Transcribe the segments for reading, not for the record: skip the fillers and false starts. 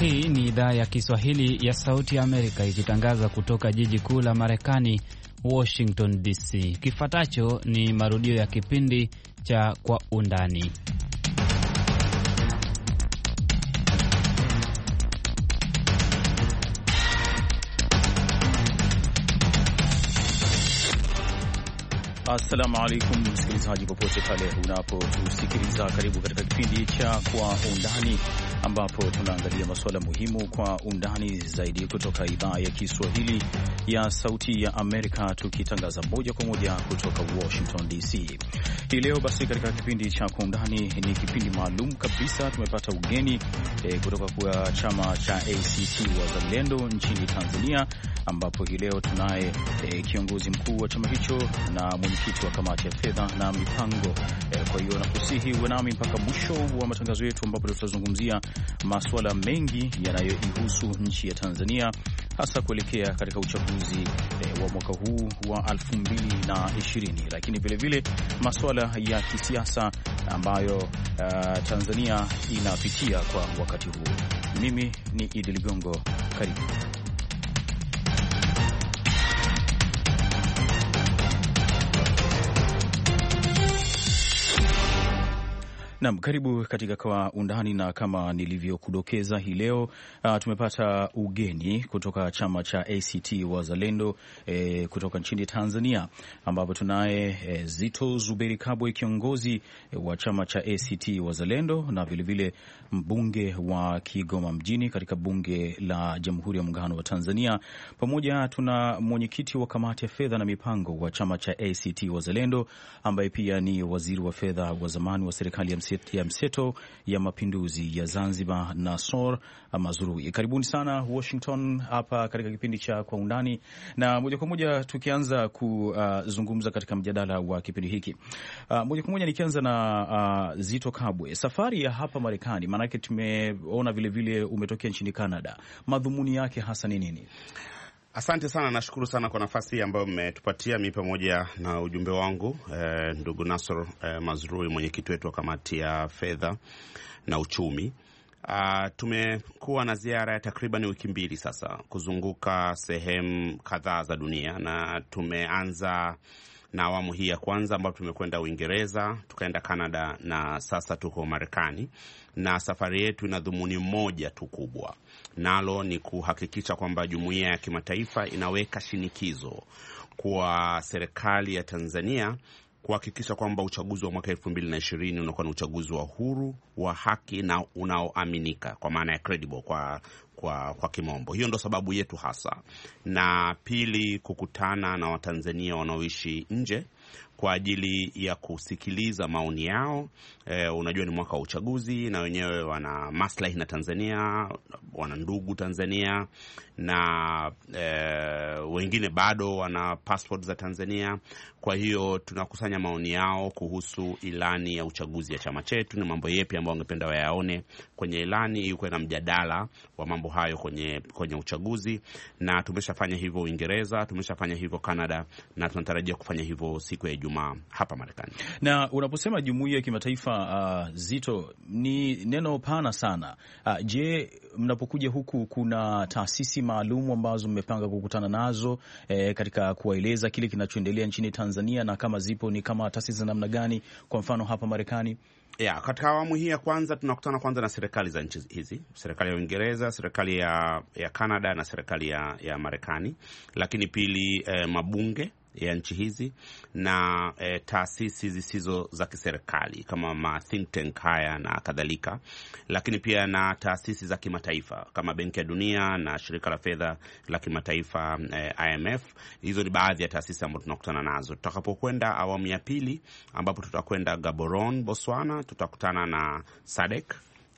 Hii ni idhaa ya Kiswahili ya Sauti ya Amerika ikitangaza kutoka jiji kuu la Marekani, Washington DC. Kifuatacho ni marudio ya kipindi cha Kwa Undani. Assalamu alaikum msikilizaji popote pale unapotusikiliza, karibu katika kipindi cha Kwa Undani ambapo tunaangalia masuala muhimu kwa undani zaidi kutoka idhaa ya Kiswahili ya Sauti ya Amerika, tukitangaza moja kwa moja kutoka Washington DC. Hii leo basi katika kipindi cha Kwa Undani ni kipindi maalum kabisa. Tumepata ugeni kutoka kwa chama cha ACT Wazalendo nchini Tanzania, ambapo hii leo tunaye kiongozi mkuu wa chama hicho na mwenyekiti wa kamati ya fedha na mipango. Kwa hiyo nakusihi uwe nami mpaka mwisho wa matangazo yetu, ambapo tutazungumzia masuala mengi yanayoihusu nchi ya Tanzania, hasa kuelekea katika uchaguzi wa mwaka huu wa 2020, lakini vilevile masuala ya kisiasa ambayo Tanzania inapitia kwa wakati huu. Mimi ni Idi Ligongo, karibu. Naam, karibu katika Kwa Undani, na kama nilivyokudokeza hii leo tumepata ugeni kutoka chama cha ACT Wazalendo kutoka nchini Tanzania, ambapo tunaye Zitto Zuberi Kabwe, kiongozi wa chama cha ACT Wazalendo na vilevile mbunge wa Kigoma mjini katika bunge la Jamhuri ya Muungano wa Tanzania. Pamoja tuna mwenyekiti wa kamati ya fedha na mipango wa chama cha ACT Wazalendo ambaye pia ni waziri wa fedha wa zamani wa serikali ya mseto ya mapinduzi ya Zanzibar, Nassor Mazrui. Karibuni sana Washington hapa katika kipindi cha Kwa Undani, na moja kwa moja tukianza kuzungumza katika mjadala wa kipindi hiki. Moja kwa moja nikianza na Zitto Kabwe, safari ya hapa Marekani, maanake tumeona vilevile umetokea nchini Canada, madhumuni yake hasa ni nini? Asante sana, nashukuru sana kwa nafasi ambayo mmetupatia mimi pamoja na ujumbe wangu, ndugu Nassor Mazrui, mwenyekiti wetu wa kamati ya fedha na uchumi. Tumekuwa na ziara ya takriban wiki mbili sasa kuzunguka sehemu kadhaa za dunia, na tumeanza na awamu hii ya kwanza ambapo tumekwenda Uingereza, tukaenda Canada na sasa tuko Marekani. Na safari yetu ina dhumuni moja tu kubwa, nalo ni kuhakikisha kwamba jumuiya ya kimataifa inaweka shinikizo kwa serikali ya Tanzania kuhakikisha kwamba uchaguzi wa mwaka 2020 unakuwa ni uchaguzi wa huru, wa haki na unaoaminika, kwa maana ya credible kwa kimombo. Hiyo ndo sababu yetu hasa. Na pili, kukutana na Watanzania wanaoishi nje kwa ajili ya kusikiliza maoni yao. Unajua ni mwaka wa uchaguzi, na wenyewe wana maslahi na Tanzania, wana ndugu Tanzania, na wengine bado wana passport za Tanzania. Kwa hiyo tunakusanya maoni yao kuhusu ilani ya uchaguzi ya chama chetu, ni mambo yepi ambayo wangependa wayaone kwenye ilani, yuko na mjadala wa mambo hayo kwenye uchaguzi. Na tumeshafanya hivyo Uingereza, tumeshafanya hivyo Canada, na tunatarajia kufanya hivyo siku ya Ijumaa hapa Marekani. Na unaposema jumuiya ya kimataifa, Zitto, ni neno pana sana. Je, mnapokuja huku kuna taasisi maalum ambazo mmepanga kukutana nazo katika kuwaeleza kile kinachoendelea nchini Tanzania, na kama zipo ni kama taasisi za namna gani, kwa mfano hapa Marekani? Katika awamu hii ya kwanza tunakutana kwanza na serikali za nchi hizi, serikali ya Uingereza, serikali ya Canada na serikali ya Marekani. Lakini pili, mabunge ya nchi hizi na taasisi zisizo za kiserikali kama ma think tank haya na kadhalika. Lakini pia na taasisi za kimataifa kama Benki ya Dunia na shirika la fedha la kimataifa IMF. Hizo ni baadhi ya taasisi ambazo tunakutana nazo. Tutakapokwenda awamu ya pili, ambapo tutakwenda Gaborone, Botswana, tutakutana na SADC,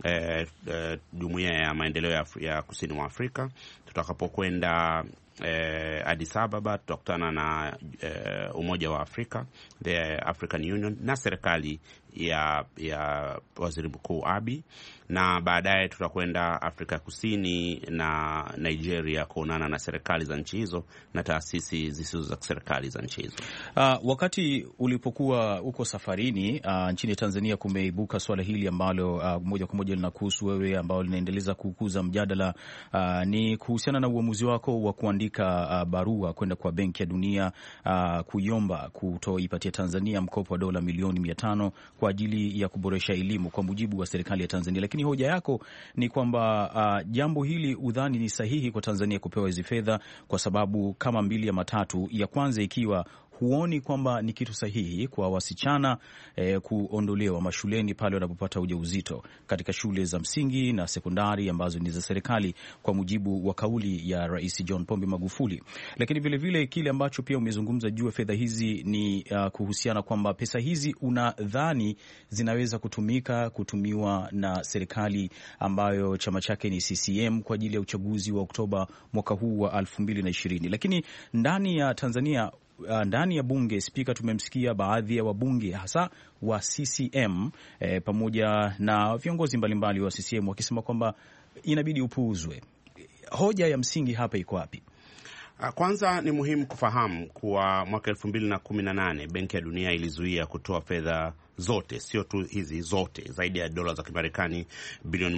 jumuiya ya maendeleo ya kusini mwa Afrika. Tutakapokwenda Addis Ababa, tutakutana na Umoja wa Afrika, the African Union, na serikali ya Waziri Mkuu Abiy, na baadaye tutakwenda Afrika Kusini na Nigeria kuonana na serikali za nchi hizo na taasisi zisizo za serikali za nchi hizo. Wakati ulipokuwa uko safarini nchini Tanzania, kumeibuka swala hili ambalo moja kwa moja linakuhusu wewe, ambao linaendeleza kukuza mjadala, ni kuhusiana na uamuzi wako wa kuandika barua kwenda kwa Benki ya Dunia kuiomba kutoipatia Tanzania mkopo wa dola milioni 500 kwa ajili ya kuboresha elimu kwa mujibu wa serikali ya Tanzania. Lakini hoja yako ni kwamba jambo hili udhani ni sahihi kwa Tanzania kupewa hizi fedha kwa sababu kama mbili ya matatu. Ya kwanza ikiwa huoni kwamba ni kitu sahihi kwa wasichana kuondolewa mashuleni pale wanapopata ujauzito katika shule za msingi na sekondari ambazo ni za serikali kwa mujibu wa kauli ya Rais John Pombe Magufuli. Lakini vilevile kile ambacho pia umezungumza juu ya fedha hizi ni kuhusiana kwamba pesa hizi unadhani zinaweza kutumiwa na serikali ambayo chama chake ni CCM kwa ajili ya uchaguzi wa Oktoba mwaka huu wa 2020. Lakini ndani ya Tanzania, ndani ya bunge, spika tumemsikia baadhi ya wabunge hasa wa CCM pamoja na viongozi mbalimbali wa CCM wakisema kwamba inabidi upuuzwe. Hoja ya msingi hapa iko wapi? Kwanza ni muhimu kufahamu kuwa mwaka 2018 Benki ya Dunia ilizuia kutoa fedha zote, sio tu hizi zote, zaidi ya dola za Kimarekani bilioni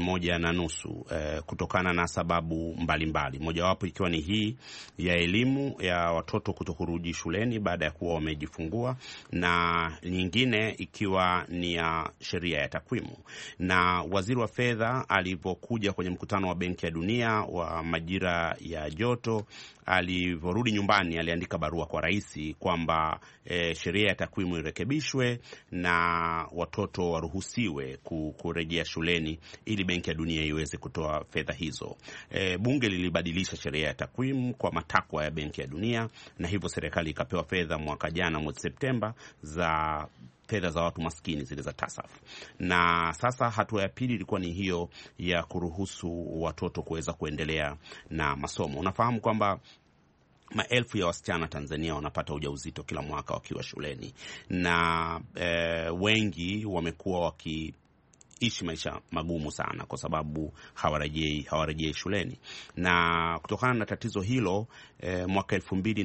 1.5 kutokana na sababu mbalimbali. Mojawapo ikiwa ni hii ya elimu ya watoto kutokurudi shuleni baada ya kuwa wamejifungua, na nyingine ikiwa ni ya sheria ya takwimu. Na waziri wa fedha alipokuja kwenye mkutano wa Benki ya Dunia wa majira ya joto, alivorudi nyumbani aliandika barua kwa rais kwamba sheria ya takwimu irekebishwe na watoto waruhusiwe kurejea shuleni ili Benki ya Dunia iweze kutoa fedha hizo. Bunge lilibadilisha sheria ya takwimu kwa matakwa ya Benki ya Dunia, na hivyo serikali ikapewa fedha mwaka jana mwezi Septemba za fedha za watu maskini, zile za TASAF. Na sasa hatua ya pili ilikuwa ni hiyo ya kuruhusu watoto kuweza kuendelea na masomo. Unafahamu kwamba maelfu ya wasichana Tanzania wanapata ujauzito kila mwaka wakiwa shuleni, na wengi wamekuwa wakiishi maisha magumu sana kwa sababu hawarejei shuleni. Na kutokana na tatizo hilo, mwaka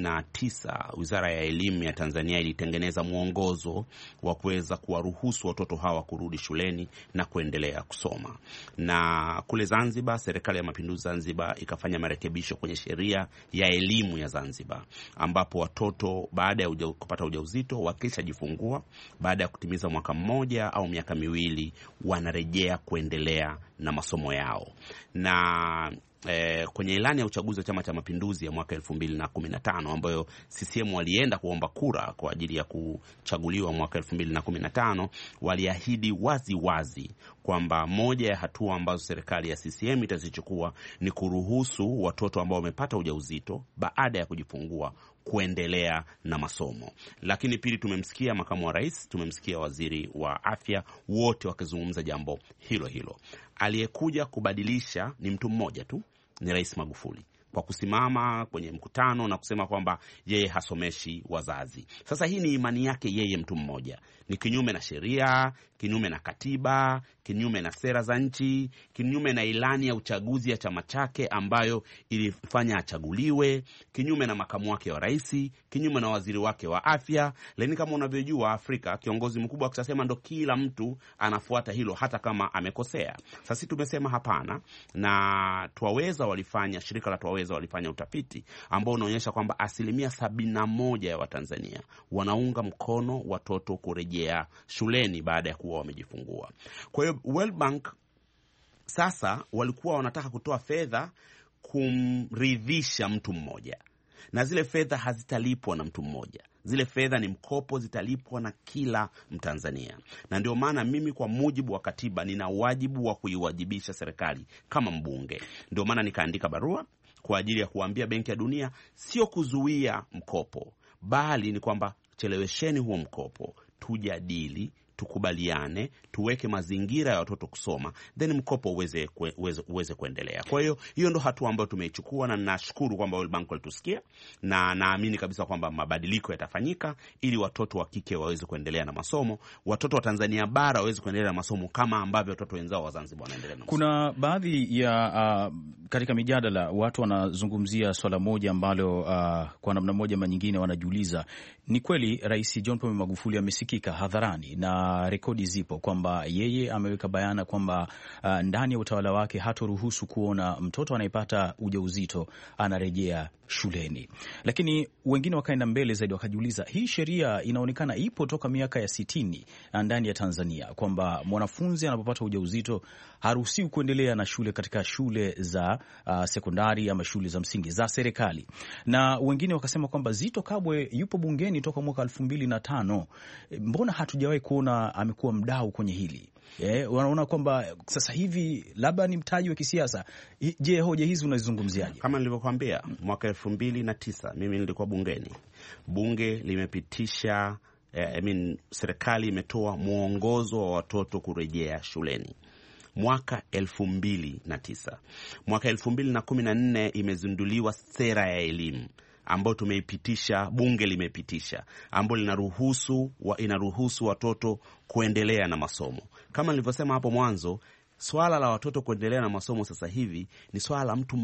2009 Wizara ya Elimu ya Tanzania ilitengeneza mwongozo wa kuweza kuwaruhusu watoto hawa kurudi shuleni na kuendelea kusoma. Na kule Zanzibar, Serikali ya Mapinduzi Zanzibar ikafanya marekebisho kwenye sheria ya elimu ya Zanzibar, ambapo watoto baada ya kupata ujauzito wakishajifungua, baada ya kutimiza mwaka mmoja au miaka miwili, wanarejea kuendelea na masomo yao. Na kwenye ilani ya uchaguzi wa Chama cha Mapinduzi ya mwaka 2015 ambayo CCM walienda kuomba kura kwa ajili ya kuchaguliwa mwaka 2015, waliahidi wazi wazi kwamba moja ya hatua ambazo serikali ya CCM itazichukua ni kuruhusu watoto ambao wamepata ujauzito baada ya kujifungua kuendelea na masomo. Lakini pili, tumemsikia makamu wa rais, tumemsikia waziri wa afya, wote wakizungumza jambo hilo hilo. Aliyekuja kubadilisha ni mtu mmoja tu, ni Rais Magufuli, kwa kusimama kwenye mkutano na kusema kwamba yeye hasomeshi wazazi. Sasa hii ni imani yake yeye mtu mmoja, ni kinyume na sheria, kinyume na katiba, kinyume na sera za nchi, kinyume na ilani ya uchaguzi ya chama chake ambayo ilifanya achaguliwe, kinyume na makamu wake wa rais, kinyume na waziri wake wa afya. Lakini kama unavyojua, Afrika kiongozi mkubwa akisema ndo kila mtu anafuata hilo hata kama amekosea. Sasa tumesema hapana, na Twaweza walifanya, shirika la Twaweza walifanya utafiti ambao unaonyesha kwamba 71% ya Watanzania wanaunga mkono watoto kurejea shuleni baada ya kuwa wamejifungua. Kwa hiyo World Bank sasa walikuwa wanataka kutoa fedha kumridhisha mtu mmoja, na zile fedha hazitalipwa na mtu mmoja. Zile fedha ni mkopo, zitalipwa na kila Mtanzania. Na ndio maana mimi kwa mujibu wa katiba nina wajibu wa kuiwajibisha serikali kama mbunge. Ndio maana nikaandika barua kwa ajili ya kuambia Benki ya Dunia sio kuzuia mkopo, bali ni kwamba chelewesheni huo mkopo, tujadili, tukubaliane, tuweke mazingira ya watoto kusoma, then mkopo uweze kuendelea. Kwa hiyo ndo hatua ambayo tumeichukua, na ninashukuru kwamba World Bank walitusikia, na naamini kabisa kwamba mabadiliko yatafanyika ili watoto wa kike waweze kuendelea na masomo, watoto wa Tanzania bara waweze kuendelea na masomo kama ambavyo watoto wenzao wa Zanzibar wanaendelea na masomo. Kuna baadhi ya katika mijadala watu wanazungumzia swala moja ambalo kwa namna moja ama nyingine wanajiuliza, ni kweli Rais John Pombe Magufuli amesikika hadharani na rekodi zipo kwamba yeye ameweka bayana kwamba ndani ya utawala wake hatoruhusu kuona mtoto anayepata ujauzito anarejea shuleni. Lakini wengine wakaenda mbele zaidi wakajiuliza, hii sheria inaonekana ipo toka miaka ya 60 ndani ya Tanzania kwamba mwanafunzi anapopata ujauzito haruhusiwi kuendelea na shule katika shule za sekondari ama shule za msingi za serikali. Na wengine wakasema kwamba Zitto Kabwe yupo bungeni toka mwaka 2005. Mbona hatujawahi kuona amekuwa mdau kwenye hili? Wanaona kwamba sasa hivi labda ni mtaji wa kisiasa. Je, hoja hizi unazungumziaje? Kama nilivyokuambia, mwaka 2009 mimi nilikuwa bungeni. Bunge limepitisha serikali imetoa mwongozo wa watoto kurejea shuleni mwaka 2009. Mwaka 2014 imezinduliwa sera ya elimu ambayo tumeipitisha, bunge limepitisha, ambayo inaruhusu watoto kuendelea na masomo. Kama nilivyosema hapo mwanzo, swala la watoto kuendelea na masomo sasa hivi ni swala la mtu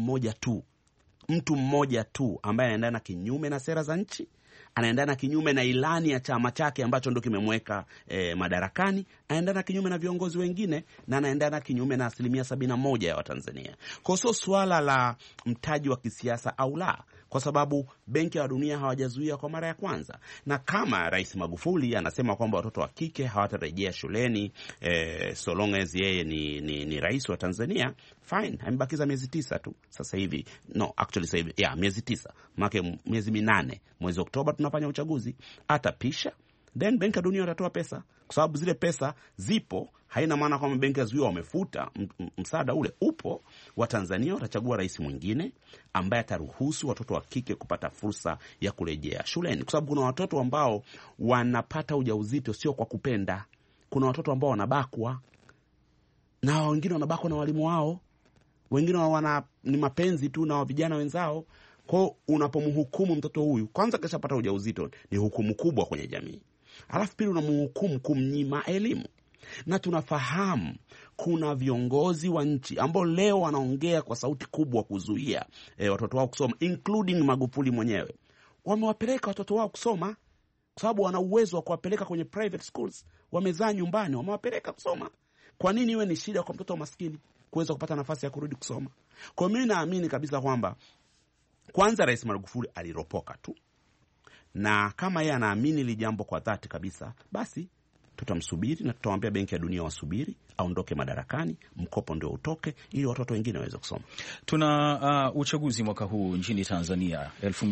mmoja tu ambaye anaendana kinyume na sera za nchi, anaendana kinyume na ilani ya chama chake ambacho ndio kimemweka madarakani, anaendana kinyume na viongozi wengine, na anaendana kinyume na 71% ya Watanzania. Kwa hiyo swala la mtaji wa kisiasa au la, kwa sababu Benki ya Dunia hawajazuia kwa mara ya kwanza. Na kama Rais Magufuli anasema kwamba watoto wa kike hawatarejea shuleni so long as yeye ni rais wa Tanzania, fine, amebakiza miezi 9 tu sasa hivi. No, actually sasa hivi miezi 9. Maana miezi 8, mwezi Oktoba tunafanya uchaguzi, atapisha, then Benki ya Dunia watatoa pesa, kwa sababu zile pesa zipo. Haina maana kwamba benki yazuia wamefuta msaada ule, upo. Wa Tanzania watachagua rais mwingine ambaye ataruhusu watoto wa kike kupata fursa ya kurejea shuleni, kwa sababu kuna watoto ambao wanapata ujauzito sio kwa kupenda. Kuna watoto ambao wanabakwa, na wengine wanabakwa na walimu wao, wengine ni mapenzi tu na vijana wenzao. Kwa unapomhukumu mtoto huyu, kwanza kishapata ujauzito, ni hukumu kubwa kwenye jamii. Alafu pili unamhukumu kumnyima elimu. Na tunafahamu kuna viongozi wa nchi ambao leo wanaongea kwa sauti kubwa kuzuia watoto wao kusoma, including Magufuli mwenyewe. Wamewapeleka watoto wao kusoma kwa sababu wana uwezo wa kuwapeleka kwenye private schools, wamezaa nyumbani, wamewapeleka kusoma. Kwa nini iwe ni shida kwa mtoto maskini kuweza kupata nafasi ya kurudi kusoma? Kwa mimi naamini kabisa kwamba kwanza Rais Magufuli aliropoka tu, na kama yeye anaamini li jambo kwa dhati kabisa, basi tutamsubiri na tutamwambia Benki ya Dunia wasubiri aondoke madarakani, mkopo ndio utoke, ili watoto wengine waweze kusoma. Tuna uchaguzi mwaka huu nchini Tanzania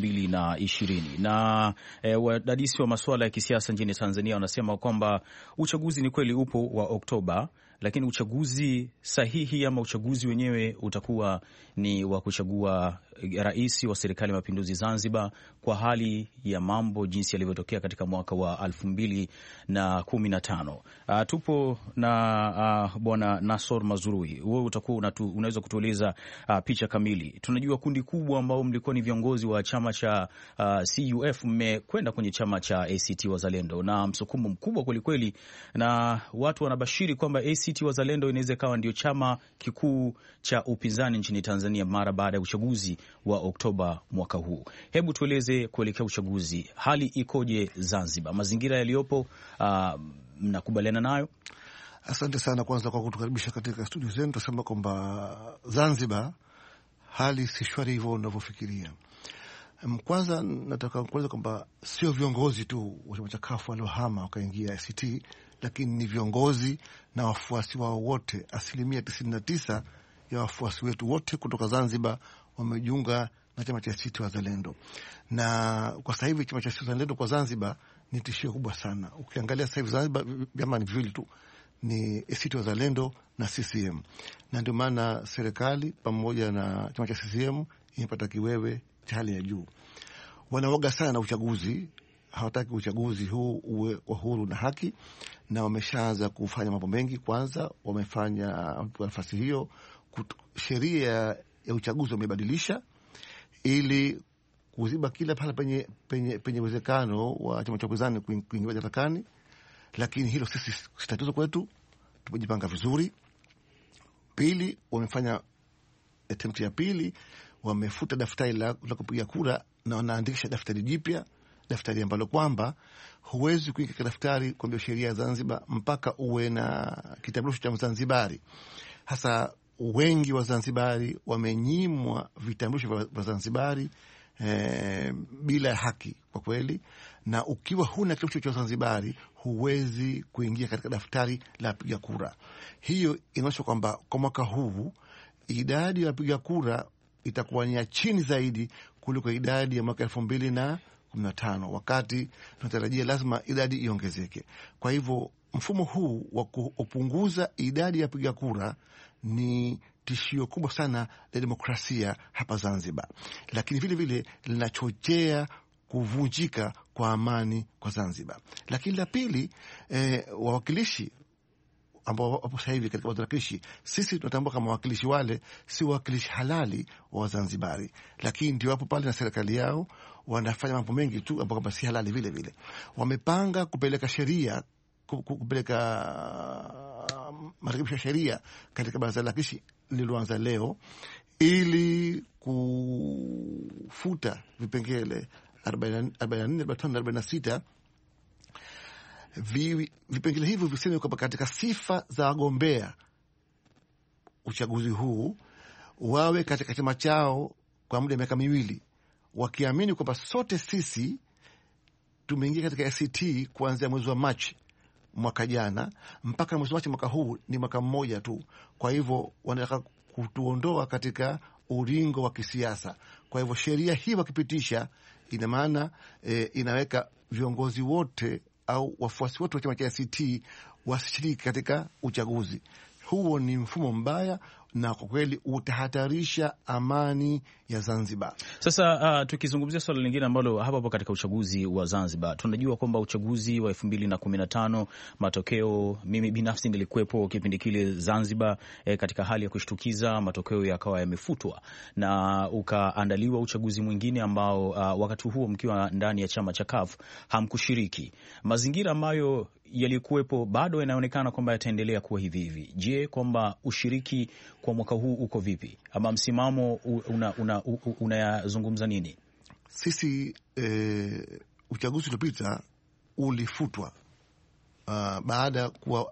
2020, na wadadisi wa masuala ya kisiasa nchini Tanzania wanasema kwamba uchaguzi ni kweli upo wa Oktoba, lakini uchaguzi sahihi ama uchaguzi wenyewe utakuwa ni wa kuchagua rais wa serikali ya mapinduzi Zanzibar kwa hali ya mambo jinsi yalivyotokea katika mwaka wa 2015. Tupo na Bwana Nassor Mazrui. Wewe utakuwa unaweza kutueleza picha kamili. Tunajua kundi kubwa ambao mlikuwa ni viongozi wa chama cha CUF mmekwenda kwenye chama cha ACT Wazalendo na msukumo mkubwa kweli kweli, na watu wanabashiri kwamba ACT Wazalendo inaweza kawa ndio chama kikuu cha upinzani nchini Tanzania mara baada ya uchaguzi wa Oktoba mwaka huu. Hebu tueleze kuelekea uchaguzi, hali ikoje Zanzibar? Mazingira yaliyopo mnakubaliana nayo? Asante sana kwanza kwa kutukaribisha katika studio zenu. Tutasema kwamba Zanzibar hali si shwari hivyo unavyofikiria. Kwanza nataka kueleza kwamba sio viongozi tu wa chama cha CUF waliohama wakaingia ACT, lakini ni viongozi na wafuasi wao wote. 99% ya wafuasi wetu wote kutoka Zanzibar wamejiunga na chama cha ACT Wazalendo. Na kwa sasa hivi chama cha ACT Wazalendo kwa Zanzibar ni tishio kubwa sana. Ukiangalia sasa hivi Zanzibar vyama ni viwili tu, ni ACT Wazalendo na CCM. Na ndio maana serikali pamoja na chama cha CCM imepata kiwewe cha hali ya juu. Wanaoga sana na uchaguzi, hawataki uchaguzi huu uwe wa huru na haki, na wameshaanza kufanya mambo mengi. Kwanza wamefanya nafasi hiyo, sheria ya uchaguzi wamebadilisha ili kuziba kila pale penye uwezekano wa chama cha upinzani kuingia madarakani. Lakini hilo sisi si tatizo kwetu, tumejipanga vizuri. Pili, wamefanya attempt ya pili, wamefuta daftari la kupiga kura na wanaandikisha daftari jipya, daftari ambalo kwamba huwezi kuingia katika daftari kwa sheria ya Zanzibar mpaka uwe na kitambulisho cha Mzanzibari. Hasa wengi wa Zanzibari wamenyimwa vitambulisho vya Zanzibari bila haki kwa kweli, na ukiwa huna kitambulisho cha Zanzibari huwezi kuingia katika daftari la wapiga kura. Hiyo inaonyesha kwamba kwa mwaka huu idadi ya wapiga kura itakuwa ni chini zaidi kuliko idadi ya mwaka 2015, wakati tunatarajia lazima idadi iongezeke. Kwa hivyo mfumo huu wa kupunguza idadi ya wapiga kura ni tishio kubwa sana la demokrasia hapa Zanzibar, lakini vile vile linachochea kuvunjika kwa amani kwa Zanzibar. Lakini la pili, wawakilishi ambao wapo sasa hivi katika wawakilishi, sisi tunatambua kama wawakilishi wale si wawakilishi halali wa Wazanzibari, lakini ndio wapo pale na serikali yao wanafanya mambo mengi tu ambao kama si halali. Vile vile wamepanga kupeleka sheria, kupeleka marekebisho ya sheria katika baraza la wawakilishi lililoanza leo ili kufuta vipengele 44, 45 na 46. Vipengele hivyo viseme kwamba katika sifa za wagombea uchaguzi huu wawe katika chama chao kwa muda wa miaka miwili, wakiamini kwamba sote sisi tumeingia katika ACT kuanzia mwezi wa Machi mwaka jana mpaka mwezi wa Machi mwaka huu ni mwaka mmoja tu. Kwa hivyo wanataka kutuondoa katika ulingo wa kisiasa. Kwa hivyo sheria hii wakipitisha, ina maana inaweka viongozi wote au wafuasi wote wa chama cha ACT wasishiriki katika uchaguzi. Huo ni mfumo mbaya na kwa kweli utahatarisha amani ya Zanzibar. Sasa tukizungumzia swala lingine ambalo hapo katika uchaguzi wa Zanzibar, tunajua kwamba uchaguzi wa 2015 matokeo, mimi binafsi nilikuwepo kipindi kile Zanzibar, katika hali ya kushtukiza matokeo yakawa yamefutwa na ukaandaliwa uchaguzi mwingine ambao wakati huo mkiwa ndani ya chama cha CUF hamkushiriki. Mazingira ambayo yalikuwepo bado yanaonekana kwamba yataendelea kuwa hivi hivi. Je, kwamba ushiriki kwa mwaka huu uko vipi, ama msimamo unayazungumza nini? Sisi uchaguzi uliopita ulifutwa baada ya kuwa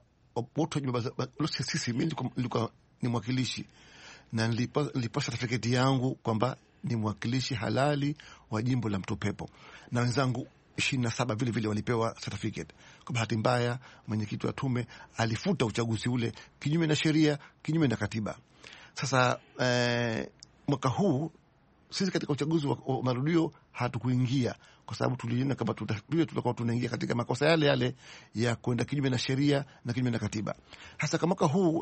sisi, mimi nilikuwa ni mwakilishi na nilipata certificate yangu kwamba ni mwakilishi halali wa jimbo la Mtopepo, na wenzangu 27 vile vile walipewa certificate. Kwa bahati mbaya mwenyekiti wa tume alifuta uchaguzi ule kinyume na sheria, kinyume na katiba. Sasa mwaka huu sisi katika uchaguzi wa marudio hatukuingia kwa sababu tuliona kama tutakuwa tunaingia katika makosa yale yale ya kwenda kinyume na sheria na kinyume na katiba. Hasa kama mwaka huu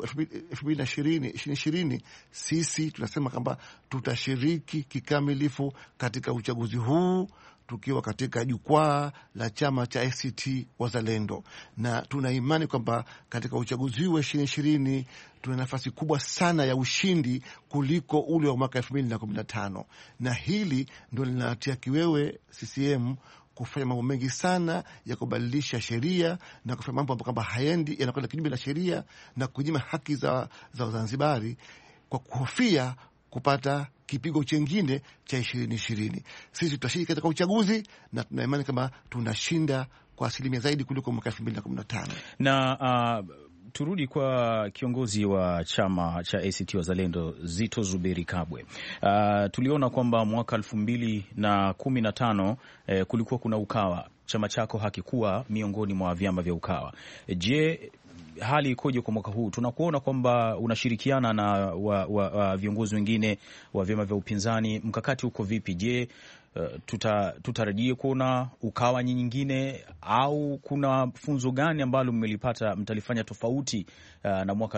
2020 sisi tunasema kwamba tutashiriki kikamilifu katika uchaguzi huu tukiwa katika jukwaa la chama cha ACT Wazalendo, na tuna imani kwamba katika uchaguzi huu wa 2020 tuna nafasi kubwa sana ya ushindi kuliko ule wa mwaka 2015, na hili ndio linatia kiwewe CCM kufanya mambo mengi sana ya kubadilisha sheria na kufanya mambo ambayo kwamba haendi, yanakwenda kinyume na sheria na kunyima haki za Wazanzibari kwa kuhofia kupata kipigo chengine cha 2020. Sisi tutashiriki katika uchaguzi na tuna imani kama tunashinda kwa asilimia zaidi kuliko mwaka 2015. Na turudi kwa kiongozi wa chama cha ACT Wazalendo Zitto Zuberi Kabwe. Tuliona kwamba mwaka 2015 kulikuwa kuna Ukawa, chama chako hakikuwa miongoni mwa vyama vya Ukawa. Je, hali ikoje kwa mwaka huu? Tunakuona kwamba unashirikiana na viongozi wengine wa vyama vya upinzani, mkakati uko vipi? Je, tutarajie kuona Ukawa nyingine au kuna funzo gani ambalo mtalifanya tofauti na mwaka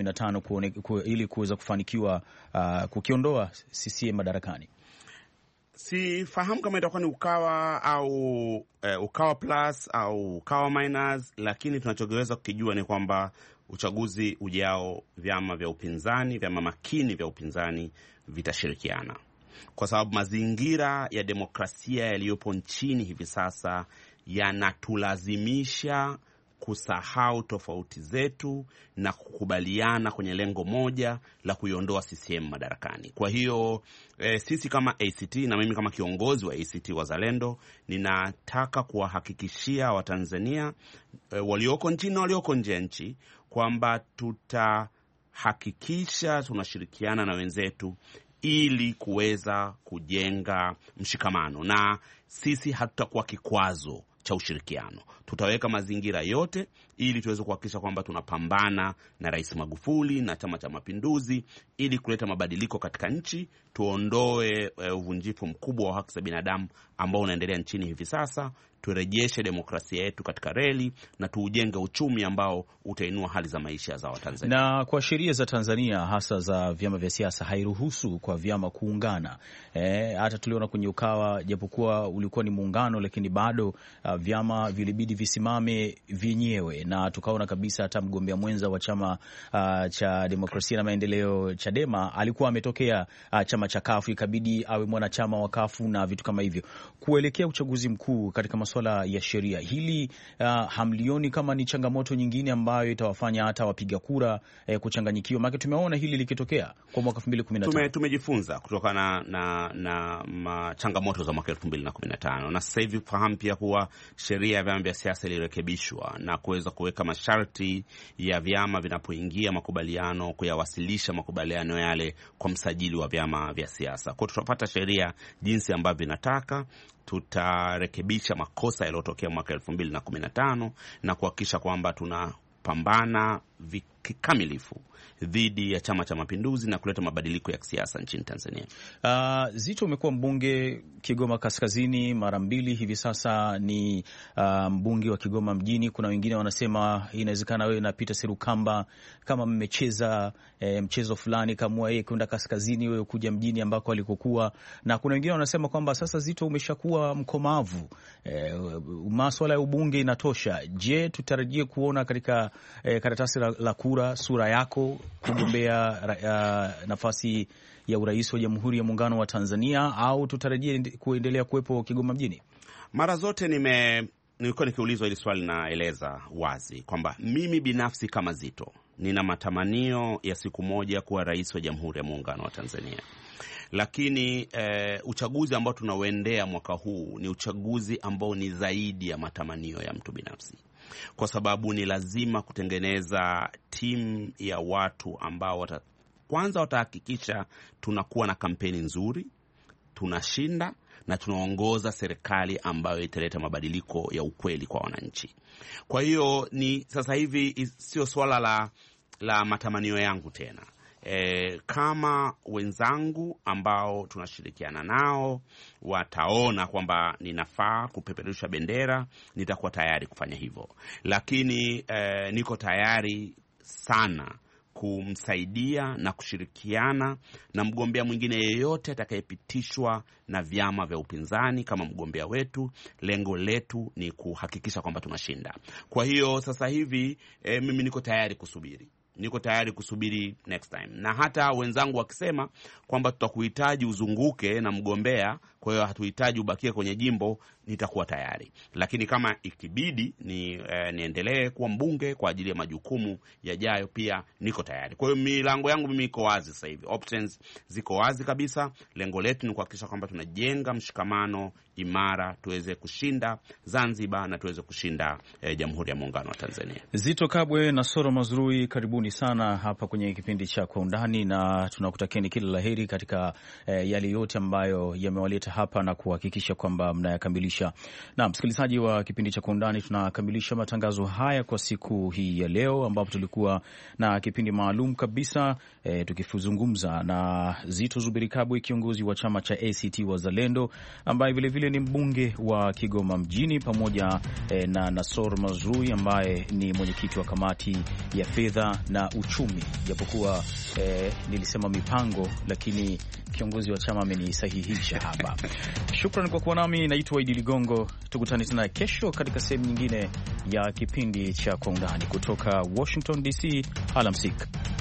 2015 ili kuweza kufanikiwa kukiondoa CCM madarakani? Sifahamu kama itakuwa ni Ukawa au Ukawa plus au Ukawa minus, lakini tunachoweza kukijua ni kwamba uchaguzi ujao vyama vya upinzani, vyama makini vya upinzani vitashirikiana, kwa sababu mazingira ya demokrasia yaliyopo nchini hivi sasa yanatulazimisha kusahau tofauti zetu na kukubaliana kwenye lengo moja la kuiondoa CCM madarakani. Kwa hiyo sisi kama ACT na mimi kama kiongozi wa ACT Wazalendo ninataka kuwahakikishia Watanzania walioko nchini na walioko nje ya nchi kwamba tutahakikisha tunashirikiana na wenzetu ili kuweza kujenga mshikamano, na sisi hatutakuwa kikwazo cha ushirikiano. Tutaweka mazingira yote ili tuweze kuhakikisha kwamba tunapambana na Rais Magufuli na Chama cha Mapinduzi ili kuleta mabadiliko katika nchi, tuondoe uvunjifu mkubwa wa haki za binadamu ambao unaendelea nchini hivi sasa, turejeshe demokrasia yetu katika reli na tuujenge uchumi ambao utainua hali za maisha za Watanzania. Na kwa sheria za Tanzania hasa za vyama vya siasa hairuhusu kwa vyama kuungana. Hata tuliona kwenye Ukawa, japokuwa ulikuwa ni muungano, lakini bado vyama vilibidi visimame vyenyewe, na tukaona kabisa hata mgombea mwenza wa chama cha Demokrasia na Maendeleo Chadema alikuwa ametokea chama cha Kafu, ikabidi awe mwanachama wa Kafu na vitu kama hivyo. Kuelekea uchaguzi mkuu katika masuala ya sheria, hili hamlioni kama ni changamoto nyingine ambayo itawafanya hata wapiga kura kuchanganyikiwa? Maana tumeona hili likitokea kwa mwaka 2015. Tumejifunza kutokana na changamoto za mwaka 2015, na sasa hivi fahamu pia kuwa sheria ya vyama vya siasa ilirekebishwa na kuweza kuweka masharti ya vyama vinapoingia makubaliano kuyawasilisha makubaliano yale kwa msajili wa vyama vya siasa. Kwa tutapata sheria jinsi ambavyo inataka, tutarekebisha makosa yaliyotokea mwaka 2015 na kuhakikisha kwamba tunapambana kikamilifu dhidi ya Chama cha Mapinduzi na kuleta mabadiliko ya kisiasa nchini Tanzania. Zitto umekuwa mbunge Kigoma Kaskazini mara 2 hivi sasa, ni mbunge wa Kigoma mjini. Kuna wengine wanasema inawezekana wewe na Peter Serukamba kama mmecheza mchezo fulani, kama yeye kwenda kaskazini, wewe kuja mjini ambako alikokuwa, na kuna wengine wanasema kwamba sasa Zitto umeshakuwa mkomavu, masuala ya ubunge inatosha. Je, tutarajie kuona katika karatasi la kura sura yako kugombea nafasi ya urais wa Jamhuri ya Muungano wa Tanzania, au tutarajie kuendelea kuwepo Kigoma mjini? Mara zote nilikuwa nikiulizwa hili swali, naeleza wazi kwamba mimi binafsi kama Zitto nina matamanio ya siku moja kuwa rais wa Jamhuri ya Muungano wa Tanzania. Lakini uchaguzi ambao tunauendea mwaka huu ni uchaguzi ambao ni zaidi ya matamanio ya mtu binafsi, kwa sababu ni lazima kutengeneza timu ya watu ambao kwanza watahakikisha tunakuwa na kampeni nzuri, tunashinda na tunaongoza serikali ambayo italeta mabadiliko ya ukweli kwa wananchi. Kwa hiyo ni sasa hivi sio swala la matamanio yangu tena. Kama wenzangu ambao tunashirikiana nao wataona kwamba ninafaa kupeperusha bendera, nitakuwa tayari kufanya hivyo. Lakini niko tayari sana kumsaidia na kushirikiana na mgombea mwingine yeyote atakayepitishwa na vyama vya upinzani kama mgombea wetu. Lengo letu ni kuhakikisha kwamba tunashinda. Kwa hiyo sasa hivi mimi niko tayari kusubiri next time, na hata wenzangu wakisema kwamba tutakuhitaji uzunguke na mgombea, kwa hiyo hatuhitaji ubakie kwenye jimbo, nitakuwa tayari. Lakini kama ikibidi niendelee kuwa mbunge kwa ajili ya majukumu yajayo, pia niko tayari. Kwa hiyo milango yangu mimi iko wazi sasa hivi, options ziko wazi kabisa. Lengo letu ni kuhakikisha kwamba tunajenga mshikamano imara, tuweze kushinda Zanzibar na tuweze kushinda Jamhuri ya Muungano wa Tanzania. Zitto Kabwe na Soro Mazrui, karibuni sana hapa kwenye kipindi cha Kwa Undani, na tunakutakieni kila laheri katika yale yote ambayo yamewaleta hapa na kuhakikisha kwamba mnayakamilisha. Na msikilizaji wa kipindi cha Kwa Undani, tunakamilisha matangazo haya kwa siku hii ya leo, ambapo tulikuwa na kipindi maalum kabisa tukizungumza na Zitto Zuberi Kabwe, kiongozi wa chama cha ACT Wazalendo, ambaye vile vilevile ni mbunge wa Kigoma mjini, pamoja na Nassor Mazrui ambaye ni mwenyekiti wa kamati ya fedha na uchumi, japokuwa nilisema mipango, lakini kiongozi wa chama amenisahihisha hapa. Shukran kwa kuwa nami, naitwa Idi Ligongo. Tukutane tena kesho katika sehemu nyingine ya kipindi cha Kwa Undani kutoka Washington DC. Alamsik.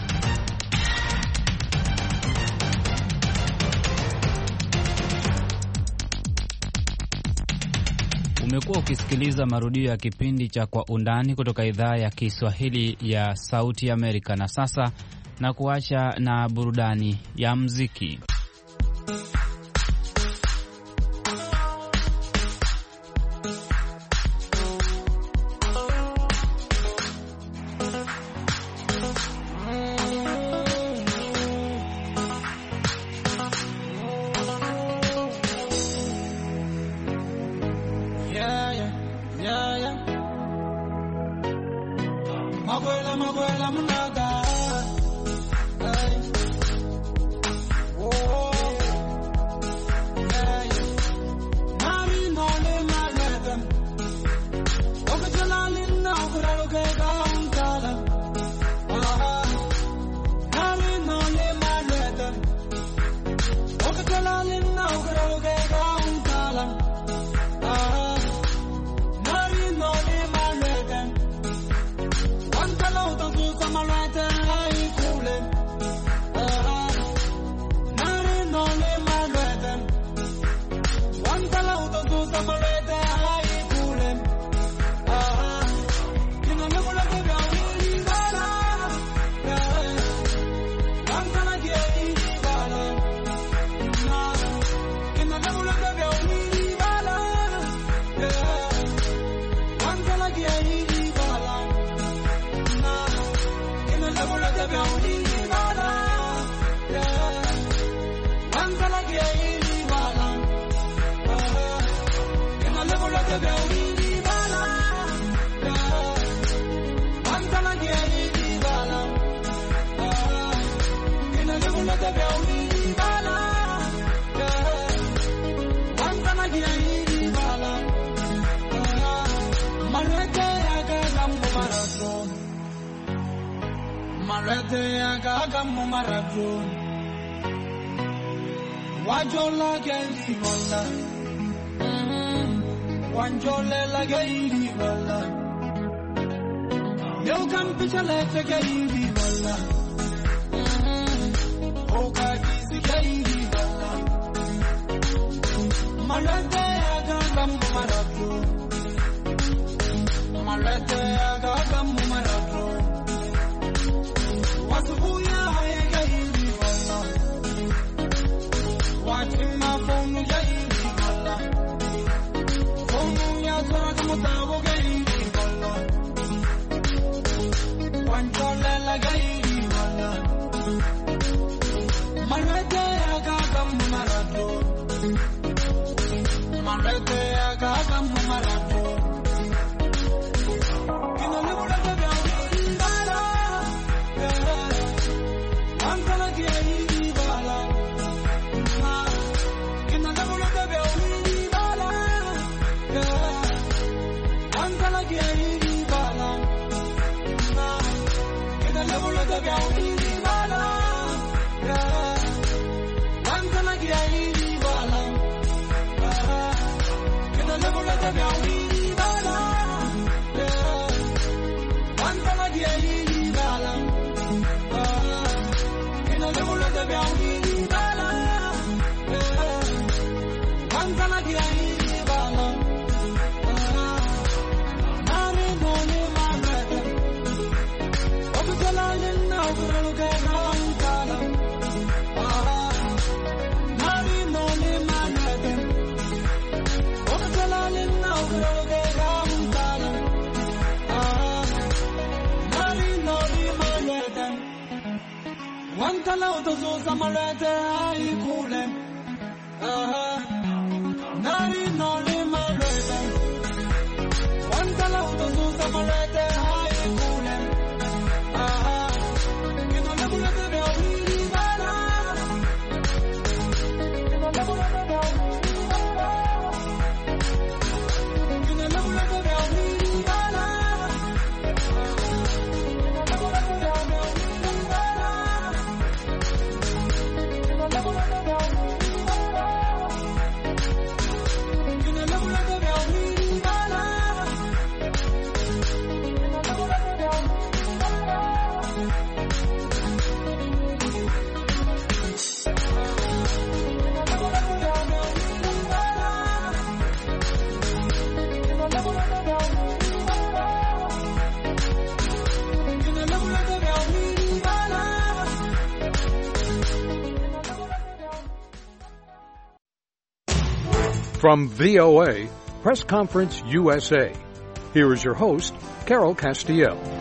Umekuwa ukisikiliza marudio ya kipindi cha Kwa Undani kutoka idhaa ya Kiswahili ya Sauti Amerika. Na sasa na kuacha na burudani ya muziki. From VOA, Press Conference USA, here is your host, Carol Castiel.